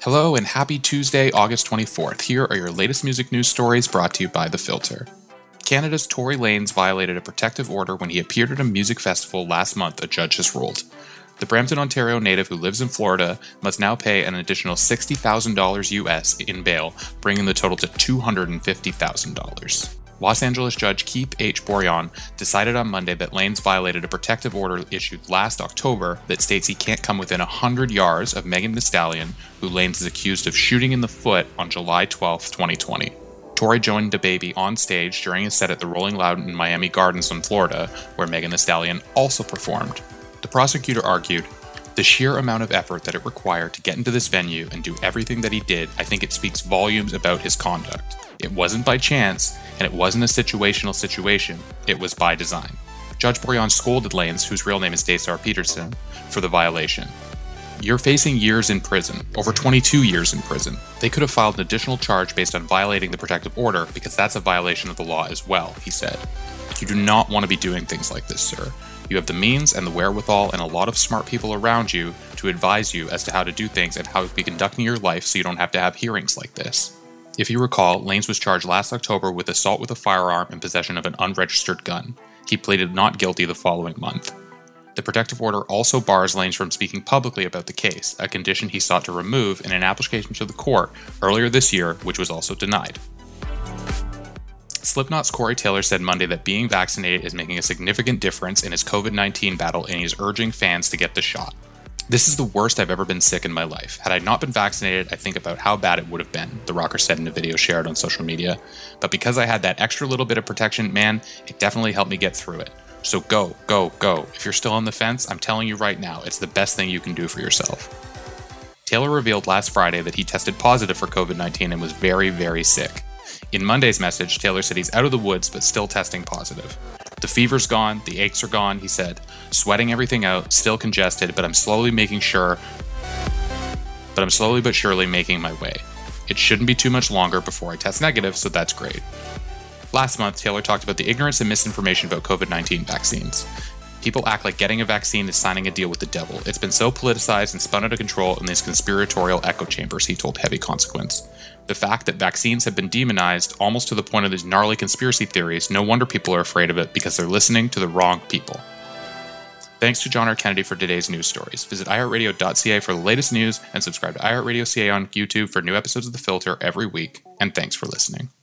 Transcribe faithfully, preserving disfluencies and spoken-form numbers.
Hello and happy Tuesday, August twenty-fourth. Here are your latest music news stories brought to you by The Filter. Canada's Tory Lanez violated a protective order when he appeared at a music festival last month, a judge has ruled. The Brampton, Ontario native who lives in Florida must now pay an additional sixty thousand dollars U S in bail, bringing the total to two hundred fifty thousand dollars. Los Angeles Judge Keith H. Bourrion decided on Monday that Lanez violated a protective order issued last October that states he can't come within one hundred yards of Megan Thee Stallion, who Lanez is accused of shooting in the foot on July twelfth, twenty twenty. Tory joined DaBaby on stage during a set at the Rolling Loud in Miami Gardens in Florida, where Megan Thee Stallion also performed. The prosecutor argued, "The sheer amount of effort that it required to get into this venue and do everything that he did, I think it speaks volumes about his conduct. It wasn't by chance, and it wasn't a situational situation, it was by design." Judge Bourrion scolded Lanez, whose real name is Daystar Peterson, for the violation. "You're facing years in prison, over twenty-two years in prison. They could have filed an additional charge based on violating the protective order because that's a violation of the law as well," he said. "You do not want to be doing things like this, sir. You have the means and the wherewithal and a lot of smart people around you to advise you as to how to do things and how to be conducting your life so you don't have to have hearings like this." If you recall, Lanez was charged last October with assault with a firearm and possession of an unregistered gun. He pleaded not guilty the following month. The protective order also bars Lanez from speaking publicly about the case, a condition he sought to remove in an application to the court earlier this year, which was also denied. Slipknot's Corey Taylor said Monday that being vaccinated is making a significant difference in his covid nineteen battle, and he's urging fans to get the shot. "This is the worst I've ever been sick in my life. Had I not been vaccinated, I think about how bad it would have been," the rocker said in a video shared on social media. "But because I had that extra little bit of protection, man, it definitely helped me get through it. So go, go, go. If you're still on the fence, I'm telling you right now, it's the best thing you can do for yourself." Taylor revealed last Friday that he tested positive for covid nineteen and was very, very sick. In Monday's message, Taylor said he's out of the woods but still testing positive. "The fever's gone, the aches are gone," he said. "Sweating everything out, still congested, but I'm slowly making sure, but I'm slowly but surely making my way. It shouldn't be too much longer before I test negative, so that's great." Last month, Taylor talked about the ignorance and misinformation about covid nineteen vaccines. "People act like getting a vaccine is signing a deal with the devil. It's been so politicized and spun out of control in these conspiratorial echo chambers," he told Heavy Consequence. "The fact that vaccines have been demonized almost to the point of these gnarly conspiracy theories, no wonder people are afraid of it because they're listening to the wrong people." Thanks to John R. Kennedy for today's news stories. Visit i heart radio dot c a for the latest news and subscribe to iHeartRadio C A on YouTube for new episodes of The Filter every week. And thanks for listening.